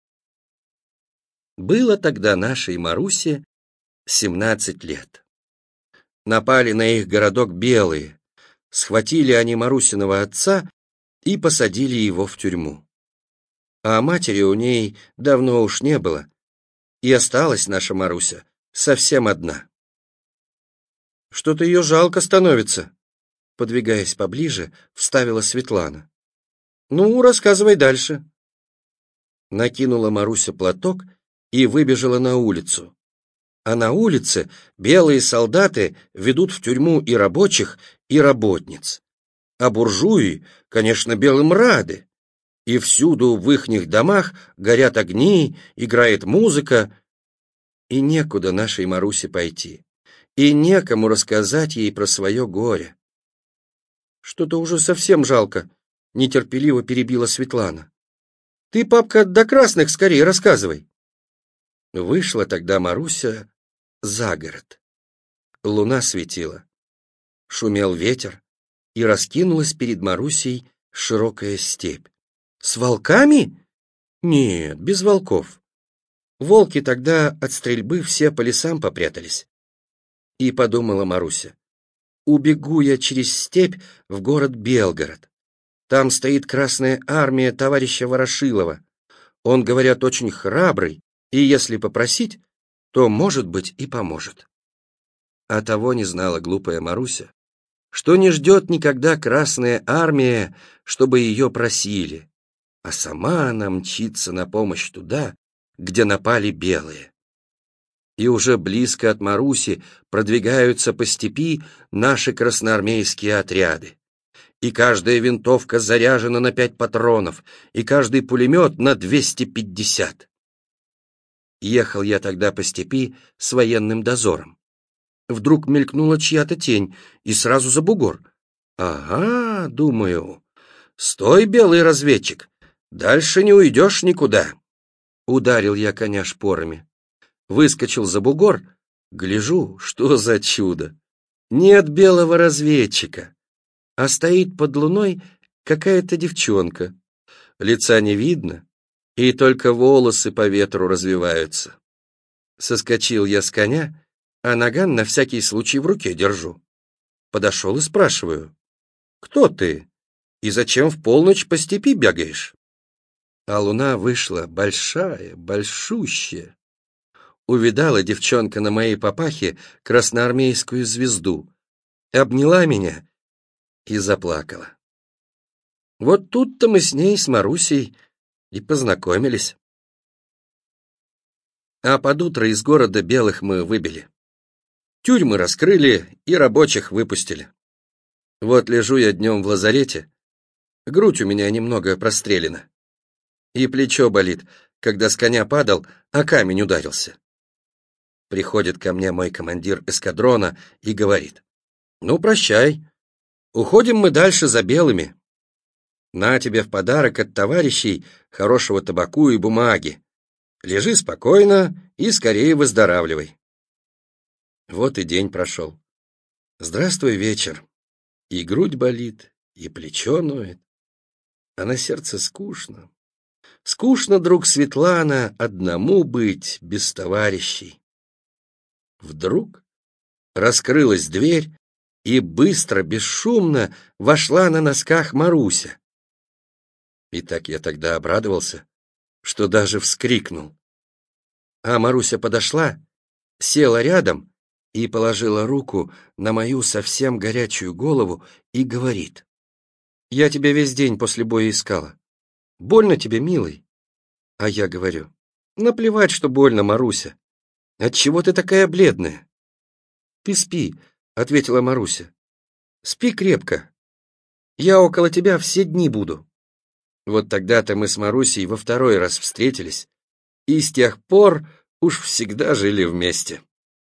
Было тогда нашей Марусе семнадцать лет. Напали на их городок белые, схватили они Марусиного отца и посадили его в тюрьму. А матери у ней давно уж не было, и осталась наша Маруся совсем одна. «Что-то ее жалко становится», — подвигаясь поближе, вставила Светлана. «Ну, рассказывай дальше». Накинула Маруся платок и выбежала на улицу. А на улице белые солдаты ведут в тюрьму и рабочих, и работниц. А буржуи, конечно, белым рады. И всюду в ихних домах горят огни, играет музыка. И некуда нашей Марусе пойти, и некому рассказать ей про свое горе. «Что-то уже совсем жалко», — нетерпеливо перебила Светлана. «Ты, папка, до красных скорее рассказывай». Вышла тогда Маруся за город. Луна светила, шумел ветер, и раскинулась перед Марусей широкая степь. «С волками?» «Нет, без волков. Волки тогда от стрельбы все по лесам попрятались». И подумала Маруся: убегу я через степь в город Белгород. Там стоит Красная армия товарища Ворошилова. Он, говорят, очень храбрый, и если попросить, то, может быть, и поможет. А того не знала глупая Маруся, что не ждет никогда Красная армия, чтобы ее просили, а сама она мчится на помощь туда, где напали белые. И уже близко от Маруси продвигаются по степи наши красноармейские отряды. и каждая винтовка заряжена на пять патронов, и каждый пулемет на двести пятьдесят. Ехал я тогда по степи с военным дозором. Вдруг мелькнула чья-то тень, и сразу за бугор. Ага, думаю, стой, белый разведчик, дальше не уйдешь никуда. Ударил я коня шпорами. Выскочил за бугор, гляжу, что за чудо. Нет белого разведчика, а стоит под луной какая-то девчонка. Лица не видно, и только волосы по ветру развиваются. Соскочил я с коня, а наган на всякий случай в руке держу. Подошел и спрашиваю: «Кто ты? И зачем в полночь по степи бегаешь?» А луна вышла большая, большущая. Увидала девчонка на моей папахе красноармейскую звезду, обняла меня и заплакала. Вот тут-то мы с ней, с Марусей, и познакомились. А под утро из города белых мы выбили. Тюрьмы раскрыли и рабочих выпустили. Вот лежу я днем в лазарете, грудь у меня немного прострелена, и плечо болит, когда с коня падал, а камень ударился. Приходит ко мне мой командир эскадрона и говорит: «Ну, прощай, уходим мы дальше за белыми. На тебе в подарок от товарищей хорошего табаку и бумаги. Лежи спокойно и скорее выздоравливай». Вот и день прошел. Здравствуй, вечер. И грудь болит, и плечо ноет, а на сердце скучно. Скучно, друг Светлана, одному быть без товарищей. Вдруг раскрылась дверь, и быстро, бесшумно вошла на носках Маруся. И так я тогда обрадовался, что даже вскрикнул. А Маруся подошла, села рядом и положила руку на мою совсем горячую голову и говорит: «Я тебя весь день после боя искала. Больно тебе, милый?» А я говорю: «Наплевать, что больно, Маруся. Отчего ты такая бледная?» «Ты спи», — ответила Маруся. «Спи крепко. Я около тебя все дни буду». Вот тогда-то мы с Марусей во второй раз встретились, и с тех пор уж всегда жили вместе.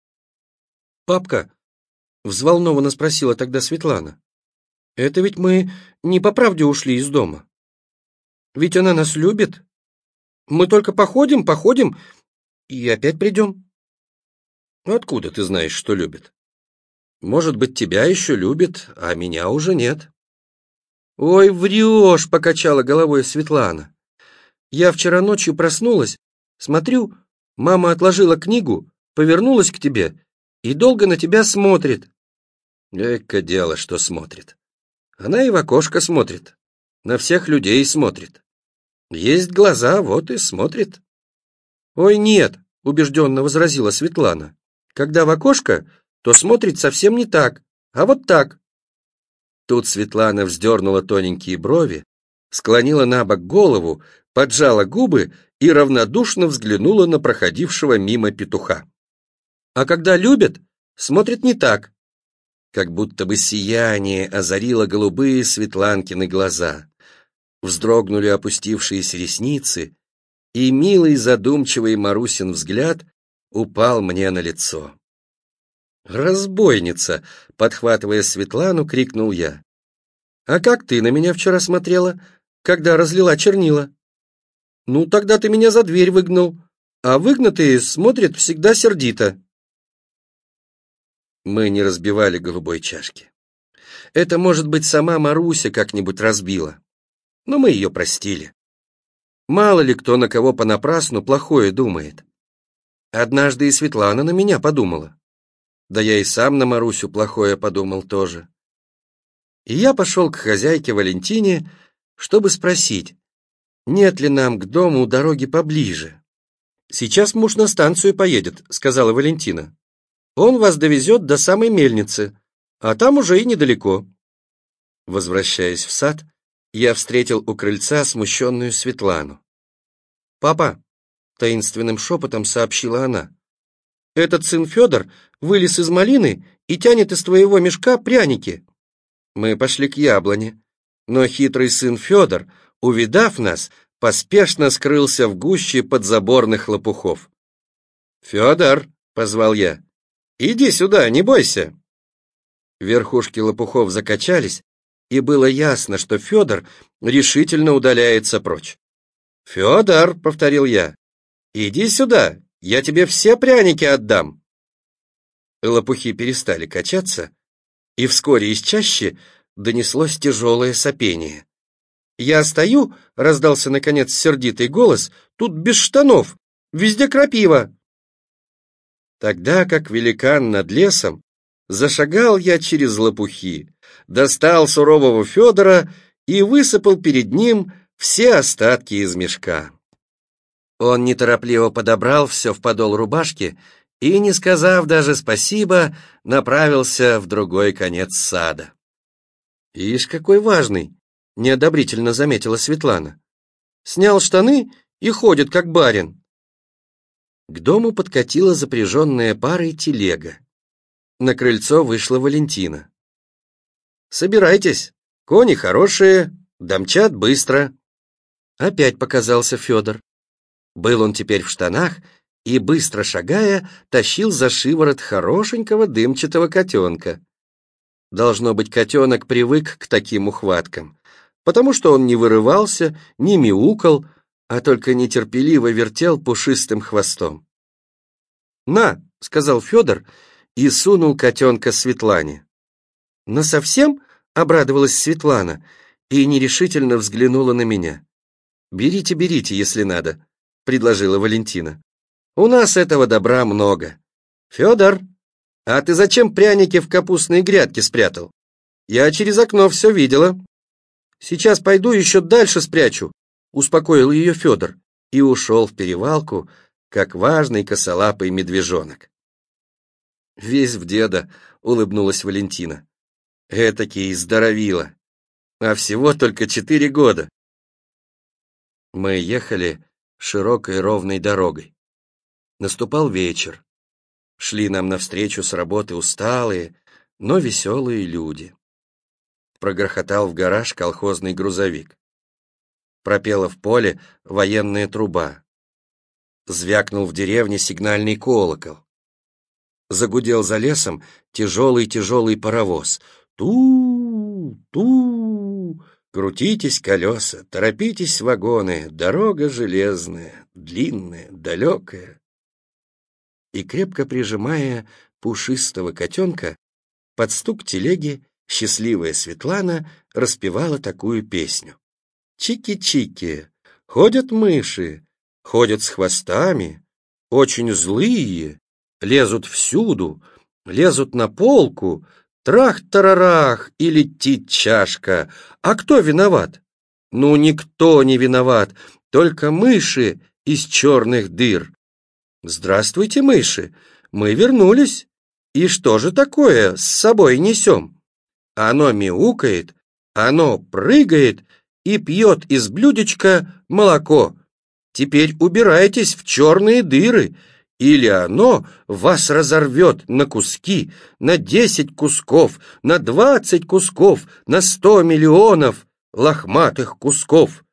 «Папка», — взволнованно спросила тогда Светлана, «это ведь мы не по правде ушли из дома? Ведь она нас любит. Мы только походим, походим и опять придем». «Откуда ты знаешь, что любит? Может быть, тебя еще любит, а меня уже нет». «Ой, врешь», — покачала головой Светлана. «Я вчера ночью проснулась, смотрю, мама отложила книгу, повернулась к тебе и долго на тебя смотрит». «Эка дело, что смотрит. Она и в окошко смотрит, на всех людей смотрит. Есть глаза, вот и смотрит». «Ой, нет», — убежденно возразила Светлана. «Когда в окошко, то смотрит совсем не так, а вот так». Тут Светлана вздернула тоненькие брови, склонила на бок голову, поджала губы и равнодушно взглянула на проходившего мимо петуха. «А когда любят, смотрит не так». Как будто бы сияние озарило голубые Светланкины глаза. Вздрогнули опустившиеся ресницы, и милый задумчивый Марусин взгляд упал мне на лицо. «Разбойница!» — подхватывая Светлану, крикнул я. «А как ты на меня вчера смотрела, когда разлила чернила?» «Ну, тогда ты меня за дверь выгнал, а выгнатые смотрят всегда сердито». Мы не разбивали голубой чашки. Это, может быть, сама Маруся как-нибудь разбила, но мы ее простили. Мало ли кто на кого понапрасну плохое думает. Однажды и Светлана на меня подумала. Да я и сам на Марусю плохое подумал тоже. И я пошел к хозяйке Валентине, чтобы спросить, нет ли нам к дому дороги поближе. «Сейчас муж на станцию поедет», — сказала Валентина. «Он вас довезет до самой мельницы, а там уже и недалеко». Возвращаясь в сад, я встретил у крыльца смущенную Светлану. «Папа», — таинственным шепотом сообщила она, «этот сын Федор вылез из малины и тянет из твоего мешка пряники». Мы пошли к яблоне, но хитрый сын Федор, увидав нас, поспешно скрылся в гуще подзаборных лопухов. «Федор!» — позвал я. «Иди сюда, не бойся!» Верхушки лопухов закачались, и было ясно, что Федор решительно удаляется прочь. «Федор!» — повторил я. «Иди сюда, я тебе все пряники отдам!» Лопухи перестали качаться, и вскоре из чащи донеслось тяжелое сопение. «Я стою», — раздался наконец сердитый голос, — «тут без штанов, везде крапива». Тогда, как великан над лесом, зашагал я через лопухи, достал сурового Федора и высыпал перед ним все остатки из мешка. Он неторопливо подобрал все в подол рубашки и, не сказав даже спасибо, направился в другой конец сада. «Ишь, какой важный!» — неодобрительно заметила Светлана. «Снял штаны и ходит, как барин». К дому подкатила запряженная парой телега. На крыльцо вышла Валентина. «Собирайтесь, кони хорошие, домчат быстро». Опять показался Федор. Был он теперь в штанах и, быстро шагая, тащил за шиворот хорошенького дымчатого котенка. Должно быть, котенок привык к таким ухваткам, потому что он не вырывался, не мяукал, а только нетерпеливо вертел пушистым хвостом. «На!» — сказал Федор и сунул котенка Светлане. «Насовсем?» — обрадовалась Светлана и нерешительно взглянула на меня. «Берите, берите, если надо», — предложила Валентина. «У нас этого добра много. Федор, а ты зачем пряники в капустные грядки спрятал? Я через окно все видела». «Сейчас пойду еще дальше спрячу», — успокоил ее Федор и ушел в перевалку, как важный косолапый медвежонок. «Весь в деда», — улыбнулась Валентина. «Этакий здоровила, а всего только четыре года». Мы ехали широкой ровной дорогой. Наступал вечер. Шли нам навстречу с работы усталые, но веселые люди. Прогрохотал в гараж колхозный грузовик. Пропела в поле военная труба. Звякнул в деревне сигнальный колокол. Загудел за лесом тяжелый-тяжелый паровоз. Ту-ту, крутитесь колеса, торопитесь вагоны, дорога железная, длинная, далекая. И, крепко прижимая пушистого котенка, под стук телеги счастливая Светлана распевала такую песню. Чики-чики, ходят мыши, ходят с хвостами, очень злые, лезут всюду, лезут на полку, трах-тарарах, и летит чашка. А кто виноват? Ну, никто не виноват, только мыши из черных дыр. Здравствуйте, мыши, мы вернулись. И что же такое с собой несем? Оно мяукает, оно прыгает и пьет из блюдечка молоко. Теперь убирайтесь в черные дыры, или оно вас разорвет на куски, на десять кусков, на двадцать кусков, на сто миллионов лохматых кусков.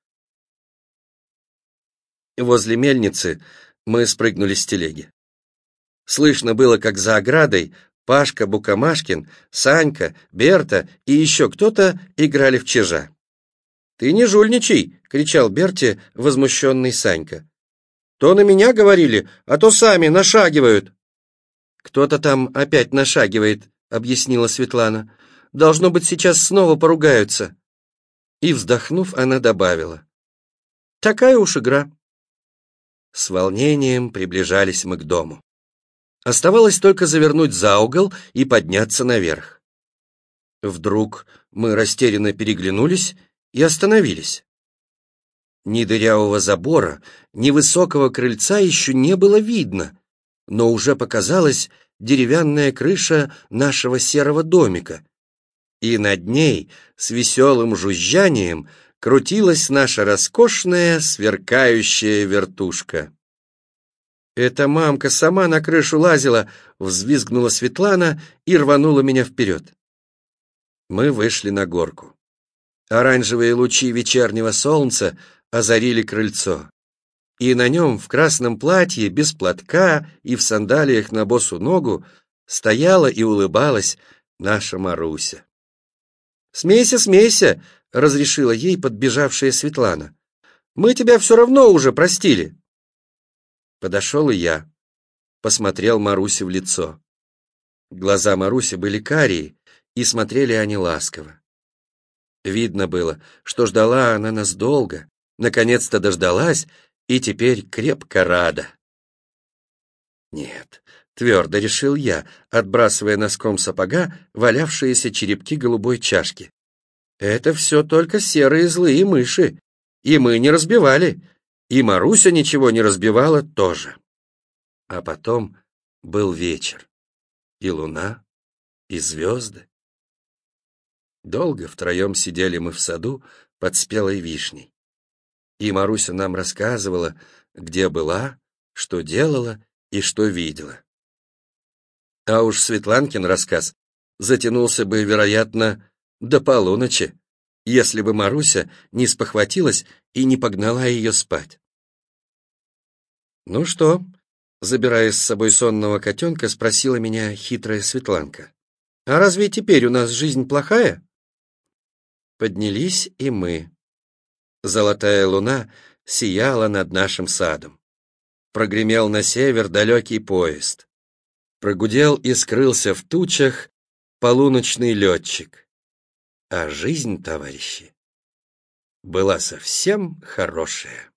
Возле мельницы мы спрыгнули с телеги. Слышно было, как за оградой Пашка Букамашкин, Санька, Берта и еще кто-то играли в чижа. «Ты не жульничай!» — кричал Берте возмущенный Санька. «То на меня говорили, а то сами нашагивают». «Кто-то там опять нашагивает», — объяснила Светлана. «Должно быть, сейчас снова поругаются». И, вздохнув, она добавила: «Такая уж игра». С волнением приближались мы к дому. Оставалось только завернуть за угол и подняться наверх. Вдруг мы растерянно переглянулись и остановились. Ни дырявого забора, ни высокого крыльца еще не было видно, но уже показалась деревянная крыша нашего серого домика, и над ней с веселым жужжанием крутилась наша роскошная сверкающая вертушка. «Это мамка сама на крышу лазила», — взвизгнула Светлана и рванула меня вперед. Мы вышли на горку. Оранжевые лучи вечернего солнца озарили крыльцо, и на нем в красном платье, без платка и в сандалиях на босу ногу стояла и улыбалась наша Маруся. «Смейся, смейся!» — разрешила ей подбежавшая Светлана. «Мы тебя все равно уже простили!» Подошел и я, посмотрел Марусе в лицо. Глаза Маруси были карие, и смотрели они ласково. Видно было, что ждала она нас долго, наконец-то дождалась и теперь крепко рада. Нет, твердо решил я, отбрасывая носком сапога валявшиеся черепки голубой чашки. Это все только серые злые мыши, и мы не разбивали, и Маруся ничего не разбивала тоже. А потом был вечер, и луна, и звезды. Долго втроем сидели мы в саду под спелой вишней. И Маруся нам рассказывала, где была, что делала и что видела. А уж Светланкин рассказ затянулся бы, вероятно, до полуночи, если бы Маруся не спохватилась и не погнала ее спать. «Ну что?» — забирая с собой сонного котенка, спросила меня хитрая Светланка. «А разве теперь у нас жизнь плохая?» Поднялись и мы. Золотая луна сияла над нашим садом. Прогремел на север далекий поезд. Прогудел и скрылся в тучах полуночный летчик. А жизнь, товарищи, была совсем хорошая.